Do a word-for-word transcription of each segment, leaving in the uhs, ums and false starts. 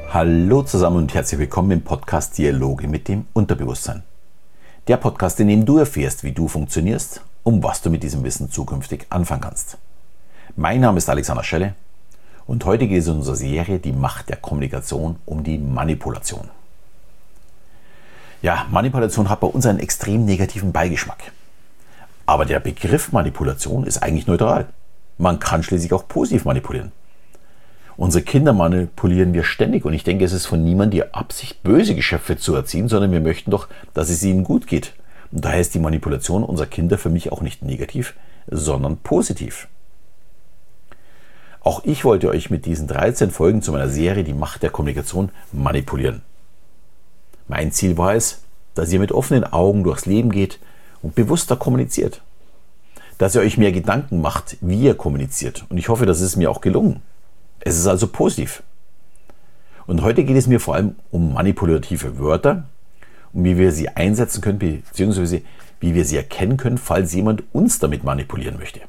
Hallo zusammen und herzlich willkommen im Podcast Dialoge mit dem Unterbewusstsein. Der Podcast, in dem du erfährst, wie du funktionierst und was du mit diesem Wissen zukünftig anfangen kannst. Mein Name ist Alexander Schelle und heute geht es in unserer Serie Die Macht der Kommunikation um die Manipulation. Ja, Manipulation hat bei uns einen extrem negativen Beigeschmack. Aber der Begriff Manipulation ist eigentlich neutral. Man kann schließlich auch positiv manipulieren. Unsere Kinder manipulieren wir ständig und ich denke, es ist von niemandem die Absicht, böse Geschöpfe zu erziehen, sondern wir möchten doch, dass es ihnen gut geht. Und daher ist die Manipulation unserer Kinder für mich auch nicht negativ, sondern positiv. Auch ich wollte euch mit diesen dreizehn Folgen zu meiner Serie Die Macht der Kommunikation manipulieren. Mein Ziel war es, dass ihr mit offenen Augen durchs Leben geht und bewusster kommuniziert. Dass ihr euch mehr Gedanken macht, wie ihr kommuniziert. Und ich hoffe, das ist mir auch gelungen. Es ist also positiv. Und heute geht es mir vor allem um manipulative Wörter, um wie wir sie einsetzen können, beziehungsweise wie wir sie erkennen können, falls jemand uns damit manipulieren möchte.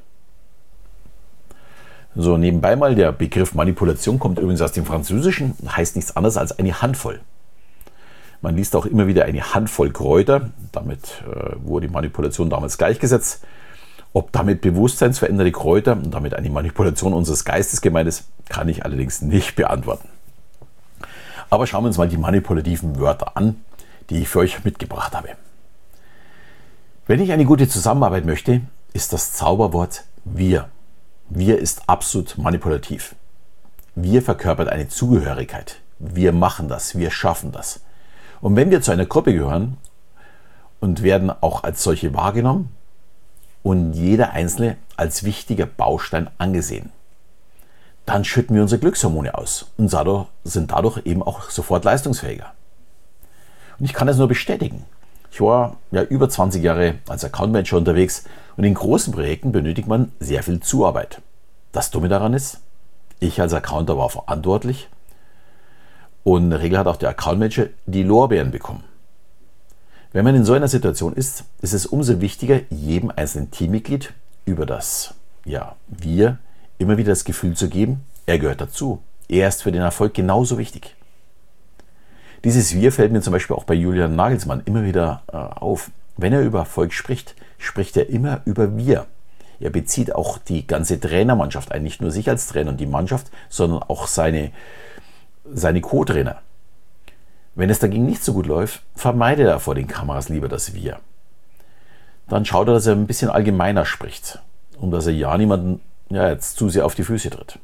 So, nebenbei mal, der Begriff Manipulation kommt übrigens aus dem Französischen, heißt nichts anderes als eine Handvoll. Man liest auch immer wieder eine Handvoll Kräuter, damit äh, wurde die Manipulation damals gleichgesetzt. Ob damit bewusstseinsveränderte Kräuter und damit eine Manipulation unseres Geistes gemeint ist, kann ich allerdings nicht beantworten. Aber schauen wir uns mal die manipulativen Wörter an, die ich für euch mitgebracht habe. Wenn ich eine gute Zusammenarbeit möchte, ist das Zauberwort wir. Wir ist absolut manipulativ. Wir verkörpert eine Zugehörigkeit. Wir machen das, wir schaffen das. Und wenn wir zu einer Gruppe gehören und werden auch als solche wahrgenommen, und jeder Einzelne als wichtiger Baustein angesehen. Dann schütten wir unsere Glückshormone aus und sind dadurch eben auch sofort leistungsfähiger. Und ich kann das nur bestätigen. Ich war ja über zwanzig Jahre als Account Manager unterwegs und in großen Projekten benötigt man sehr viel Zuarbeit. Das Dumme daran ist, ich als Accounter war verantwortlich und in der Regel hat auch der Account Manager die Lorbeeren bekommen. Wenn man in so einer Situation ist, ist es umso wichtiger, jedem einzelnen Teammitglied über das ja, Wir immer wieder das Gefühl zu geben, er gehört dazu. Er ist für den Erfolg genauso wichtig. Dieses Wir fällt mir zum Beispiel auch bei Julian Nagelsmann immer wieder äh, auf. Wenn er über Erfolg spricht, spricht er immer über Wir. Er bezieht auch die ganze Trainermannschaft ein, nicht nur sich als Trainer und die Mannschaft, sondern auch seine, seine Co-Trainer. Wenn es dagegen nicht so gut läuft, vermeidet er vor den Kameras lieber das Wir. Dann schaut er, dass er ein bisschen allgemeiner spricht und dass er ja niemanden ja, jetzt zu sehr auf die Füße tritt.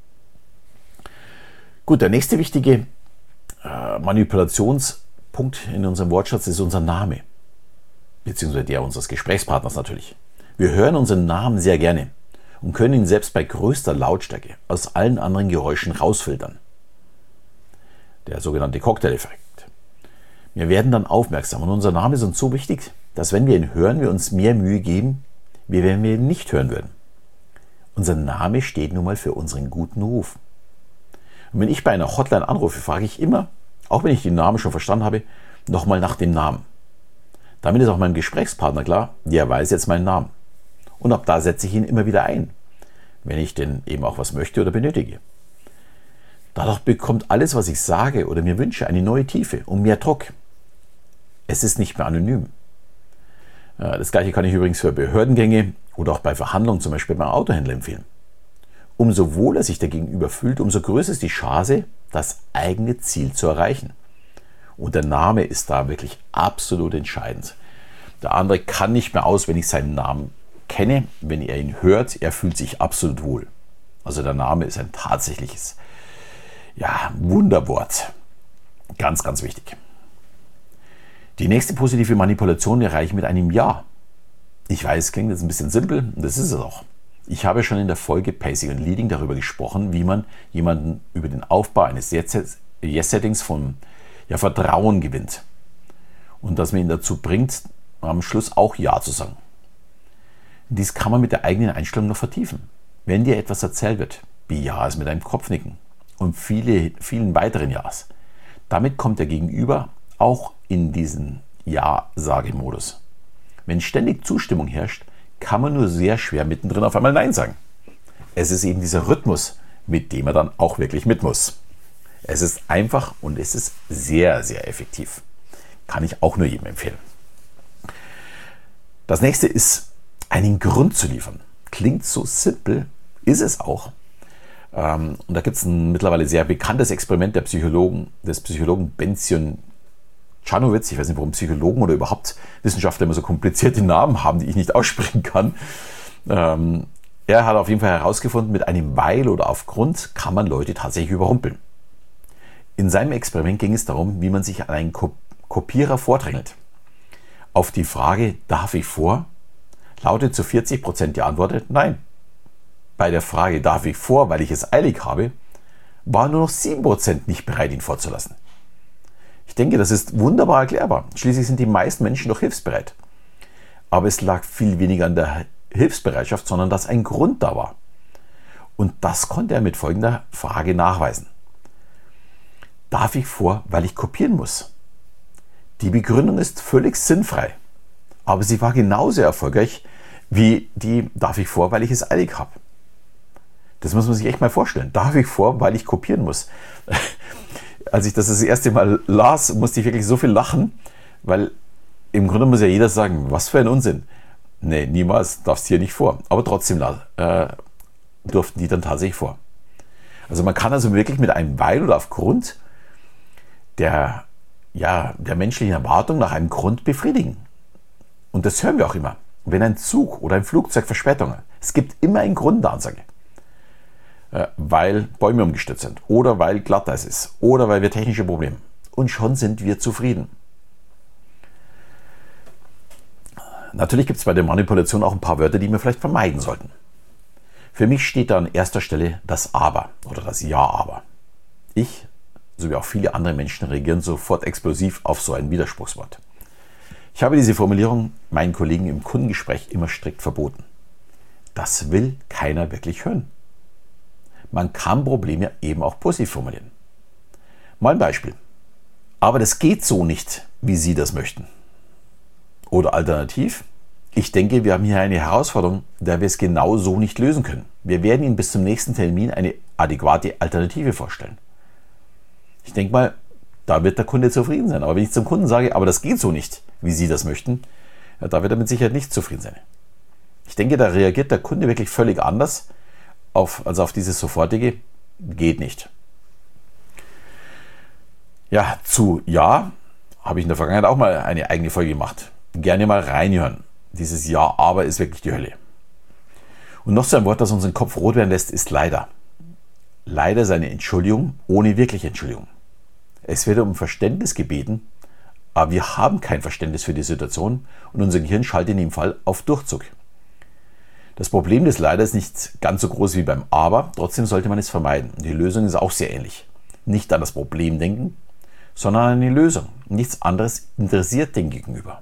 Gut, der nächste wichtige äh, Manipulationspunkt in unserem Wortschatz ist unser Name, beziehungsweise der unseres Gesprächspartners natürlich. Wir hören unseren Namen sehr gerne und können ihn selbst bei größter Lautstärke aus allen anderen Geräuschen rausfiltern. Der sogenannte Cocktail-Effekt. Wir werden dann aufmerksam und unser Name ist uns so wichtig, dass wenn wir ihn hören, wir uns mehr Mühe geben, wie wenn wir ihn nicht hören würden. Unser Name steht nun mal für unseren guten Ruf. Und wenn ich bei einer Hotline anrufe, frage ich immer, auch wenn ich den Namen schon verstanden habe, nochmal nach dem Namen. Damit ist auch meinem Gesprächspartner klar, der weiß jetzt meinen Namen. Und ab da setze ich ihn immer wieder ein, wenn ich denn eben auch was möchte oder benötige. Dadurch bekommt alles, was ich sage oder mir wünsche, eine neue Tiefe und mehr Druck. Es ist nicht mehr anonym. Das gleiche kann ich übrigens für Behördengänge oder auch bei Verhandlungen, zum Beispiel beim Autohändler, empfehlen. Umso wohler sich der Gegenüber fühlt, umso größer ist die Chance, das eigene Ziel zu erreichen. Und der Name ist da wirklich absolut entscheidend. Der andere kann nicht mehr auswendig seinen Namen kennen. Wenn er ihn hört, er fühlt sich absolut wohl. Also der Name ist ein tatsächliches Ja, Wunderwort. Ganz, ganz wichtig. Die nächste positive Manipulation erreiche ich mit einem Ja. Ich weiß, es klingt jetzt ein bisschen simpel und das ist es auch. Ich habe schon in der Folge Pacing und Leading darüber gesprochen, wie man jemanden über den Aufbau eines Yes-Settings von ja, Vertrauen gewinnt. Und dass man ihn dazu bringt, am Schluss auch Ja zu sagen. Dies kann man mit der eigenen Einstellung noch vertiefen. Wenn dir etwas erzählt wird, bejahe es mit einem Kopfnicken. Und viele, vielen weiteren Ja's. Damit kommt der Gegenüber auch in diesen Ja-Sage-Modus. Wenn ständig Zustimmung herrscht, kann man nur sehr schwer mittendrin auf einmal Nein sagen. Es ist eben dieser Rhythmus, mit dem er dann auch wirklich mit muss. Es ist einfach und es ist sehr, sehr effektiv. Kann ich auch nur jedem empfehlen. Das nächste ist, einen Grund zu liefern. Klingt so simpel, ist es auch. Und da gibt es ein mittlerweile sehr bekanntes Experiment der Psychologen, des Psychologen Benzion Czanowicz. Ich weiß nicht, warum Psychologen oder überhaupt Wissenschaftler immer so komplizierte Namen haben, die ich nicht aussprechen kann. Ähm, er hat auf jeden Fall herausgefunden, mit einem Weil oder Aufgrund kann man Leute tatsächlich überrumpeln. In seinem Experiment ging es darum, wie man sich an einen Kopierer vordrängelt. Auf die Frage, darf ich vor, lautet zu vierzig Prozent die Antwort, nein. Bei der Frage, darf ich vor, weil ich es eilig habe, waren nur noch sieben Prozent nicht bereit, ihn vorzulassen. Ich denke, das ist wunderbar erklärbar. Schließlich sind die meisten Menschen doch hilfsbereit. Aber es lag viel weniger an der Hilfsbereitschaft, sondern dass ein Grund da war. Und das konnte er mit folgender Frage nachweisen. Darf ich vor, weil ich kopieren muss? Die Begründung ist völlig sinnfrei. Aber sie war genauso erfolgreich wie die, darf ich vor, weil ich es eilig habe. Das muss man sich echt mal vorstellen. Darf ich vor, weil ich kopieren muss? Als ich das das erste Mal las, musste ich wirklich so viel lachen, weil im Grunde muss ja jeder sagen, was für ein Unsinn. Nee, niemals, darfst hier nicht vor. Aber trotzdem äh, durften die dann tatsächlich vor. Also man kann also wirklich mit einem Weil oder aufgrund der, ja, der menschlichen Erwartung nach einem Grund befriedigen. Und das hören wir auch immer. Wenn ein Zug oder ein Flugzeug Verspätung hat, es gibt immer einen Grund der Ansage. Weil Bäume umgestürzt sind oder weil Glatteis ist oder weil wir technische Probleme haben. Und schon sind wir zufrieden. Natürlich gibt es bei der Manipulation auch ein paar Wörter, die wir vielleicht vermeiden sollten. Für mich steht da an erster Stelle das Aber oder das Ja-Aber. Ich, sowie auch viele andere Menschen, reagieren sofort explosiv auf so ein Widerspruchswort. Ich habe diese Formulierung meinen Kollegen im Kundengespräch immer strikt verboten. Das will keiner wirklich hören. Man kann Probleme eben auch positiv formulieren. Mal ein Beispiel. Aber das geht so nicht, wie Sie das möchten. Oder alternativ, ich denke, wir haben hier eine Herausforderung, da wir es genau so nicht lösen können. Wir werden Ihnen bis zum nächsten Termin eine adäquate Alternative vorstellen. Ich denke mal, da wird der Kunde zufrieden sein. Aber wenn ich zum Kunden sage, aber das geht so nicht, wie Sie das möchten, ja, da wird er mit Sicherheit nicht zufrieden sein. Ich denke, da reagiert der Kunde wirklich völlig anders, Auf, also auf dieses sofortige, geht nicht. Ja, zu Ja habe ich in der Vergangenheit auch mal eine eigene Folge gemacht. Gerne mal reinhören. Dieses Ja, aber ist wirklich die Hölle. Und noch so ein Wort, das unseren Kopf rot werden lässt, ist leider. Leider ist eine Entschuldigung ohne wirkliche Entschuldigung. Es wird um Verständnis gebeten, aber wir haben kein Verständnis für die Situation und unser Gehirn schaltet in dem Fall auf Durchzug. Das Problem des Leider ist nicht ganz so groß wie beim Aber, trotzdem sollte man es vermeiden. Die Lösung ist auch sehr ähnlich. Nicht an das Problem denken, sondern an die Lösung. Nichts anderes interessiert den Gegenüber.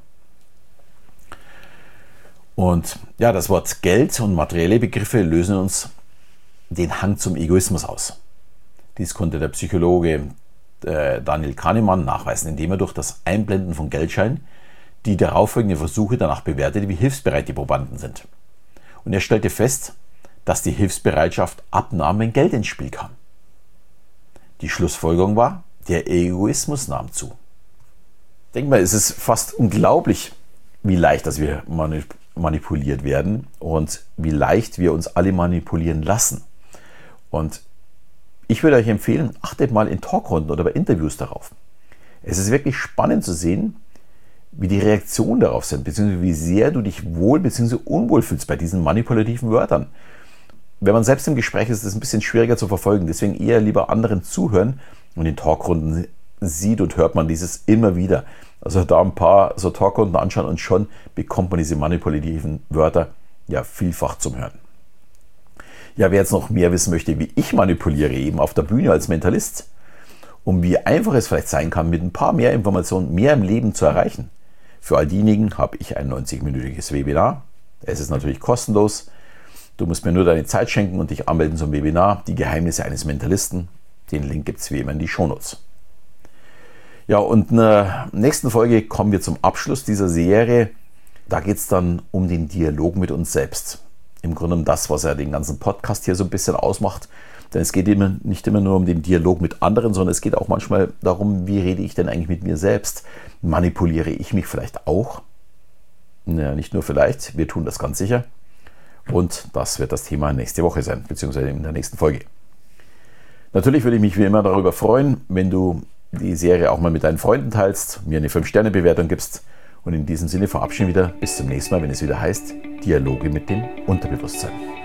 Und ja, das Wort Geld und materielle Begriffe lösen uns den Hang zum Egoismus aus. Dies konnte der Psychologe äh, Daniel Kahnemann nachweisen, indem er durch das Einblenden von Geldscheinen die darauffolgenden Versuche danach bewertete, wie hilfsbereit die Probanden sind. Und er stellte fest, dass die Hilfsbereitschaft abnahm, wenn Geld ins Spiel kam. Die Schlussfolgerung war, der Egoismus nahm zu. Denk mal, es ist fast unglaublich, wie leicht dass wir manipuliert werden und wie leicht wir uns alle manipulieren lassen. Und ich würde euch empfehlen, achtet mal in Talkrunden oder bei Interviews darauf. Es ist wirklich spannend zu sehen, wie die Reaktionen darauf sind, beziehungsweise wie sehr du dich wohl bzw. unwohl fühlst bei diesen manipulativen Wörtern. Wenn man selbst im Gespräch ist, ist es ein bisschen schwieriger zu verfolgen, deswegen eher lieber anderen zuhören und in Talkrunden sieht und hört man dieses immer wieder. Also da ein paar so Talkrunden anschauen und schon bekommt man diese manipulativen Wörter ja vielfach zum Hören. Ja, wer jetzt noch mehr wissen möchte, wie ich manipuliere, eben auf der Bühne als Mentalist, um wie einfach es vielleicht sein kann, mit ein paar mehr Informationen mehr im Leben zu erreichen, für all diejenigen habe ich ein neunzig-minütiges Webinar. Es ist natürlich kostenlos. Du musst mir nur deine Zeit schenken und dich anmelden zum Webinar. Die Geheimnisse eines Mentalisten. Den Link gibt es wie immer in die Shownotes. Ja, und in der nächsten Folge kommen wir zum Abschluss dieser Serie. Da geht es dann um den Dialog mit uns selbst. Im Grunde um das, was ja den ganzen Podcast hier so ein bisschen ausmacht. Denn es geht immer, nicht immer nur um den Dialog mit anderen, sondern es geht auch manchmal darum, wie rede ich denn eigentlich mit mir selbst? Manipuliere ich mich vielleicht auch? Ja, nicht nur vielleicht, wir tun das ganz sicher. Und das wird das Thema nächste Woche sein, beziehungsweise in der nächsten Folge. Natürlich würde ich mich wie immer darüber freuen, wenn du die Serie auch mal mit deinen Freunden teilst, mir eine fünf Sterne Bewertung gibst. Und in diesem Sinne verabschieden wir wieder bis zum nächsten Mal, wenn es wieder heißt Dialoge mit dem Unterbewusstsein.